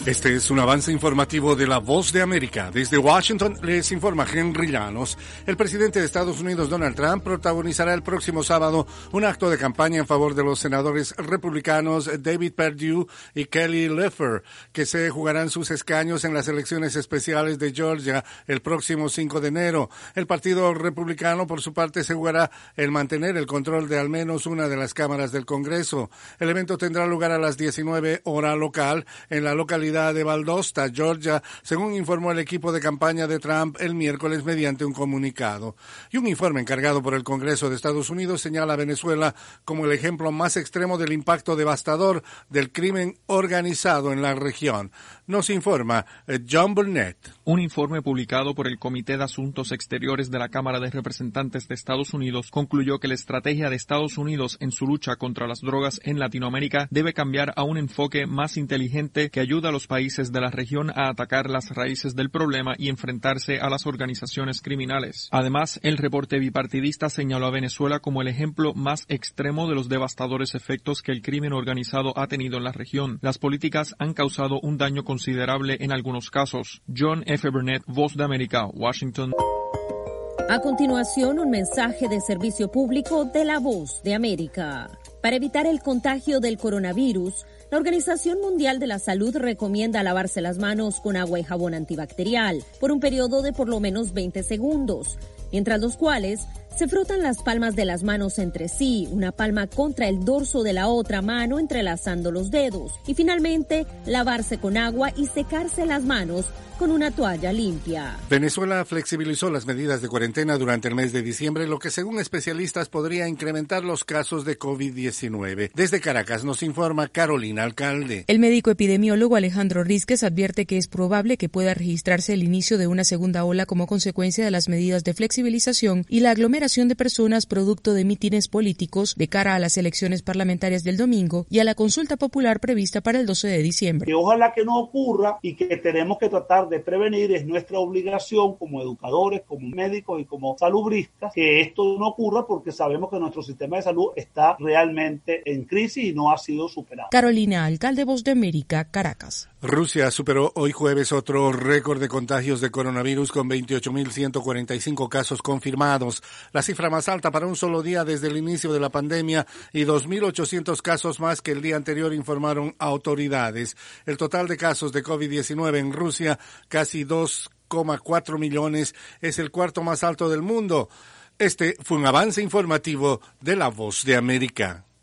Este es un avance informativo de La Voz de América. Desde Washington les informa Henry Llanos. El presidente de Estados Unidos, Donald Trump, protagonizará el próximo sábado un acto de campaña en favor de los senadores republicanos David Perdue y Kelly Loeffler, que se jugarán sus escaños en las elecciones especiales de Georgia el próximo 5 de enero. El Partido Republicano, por su parte, se jugará el mantener el control de al menos una de las cámaras del Congreso. El evento tendrá lugar a las 19 hora local en la localidad de Valdosta, Georgia, según informó el equipo de campaña de Trump el miércoles mediante un comunicado. Y un informe encargado por el Congreso de Estados Unidos señala a Venezuela como el ejemplo más extremo del impacto devastador del crimen organizado en la región. Nos informa John Burnett. Un informe publicado por el Comité de Asuntos Exteriores de la Cámara de Representantes de Estados Unidos concluyó que la estrategia de Estados Unidos en su lucha contra las drogas en Latinoamérica debe cambiar a un enfoque más inteligente que ayuda a los países de la región a atacar las raíces del problema y enfrentarse a las organizaciones criminales. Además, el reporte bipartidista señaló a Venezuela como el ejemplo más extremo de los devastadores efectos que el crimen organizado ha tenido en la región. Las políticas han causado un daño considerable en algunos casos. John F. Burnett, Voz de América, Washington. A continuación, un mensaje de servicio público de la Voz de América. Para evitar el contagio del coronavirus, la Organización Mundial de la Salud recomienda lavarse las manos con agua y jabón antibacterial por un periodo de por lo menos 20 segundos, mientras los cuales se frotan las palmas de las manos entre sí, una palma contra el dorso de la otra mano entrelazando los dedos, y finalmente lavarse con agua y secarse las manos con una toalla limpia. Venezuela flexibilizó las medidas de cuarentena durante el mes de diciembre, lo que según especialistas podría incrementar los casos de COVID-19. Desde Caracas nos informa Carolina Alcalde. El médico epidemiólogo Alejandro Rísquez advierte que es probable que pueda registrarse el inicio de una segunda ola como consecuencia de las medidas de flexibilización y la aglomeración de personas producto de mítines políticos de cara a las elecciones parlamentarias del domingo y a la consulta popular prevista para el 12 de diciembre. Ojalá que no ocurra y que tenemos que tratar de prevenir. Es nuestra obligación como educadores, como médicos y como salubristas que esto no ocurra, porque sabemos que nuestro sistema de salud está realmente en crisis y no ha sido superado. Carolina Alcalde, Voz de América, Caracas. Rusia superó hoy jueves otro récord de contagios de coronavirus con 28.145 casos confirmados, la cifra más alta para un solo día desde el inicio de la pandemia y 2.800 casos más que el día anterior, informaron autoridades. El total de casos de COVID-19 en Rusia, casi 2,4 millones, es el cuarto más alto del mundo. Este fue un avance informativo de La Voz de América.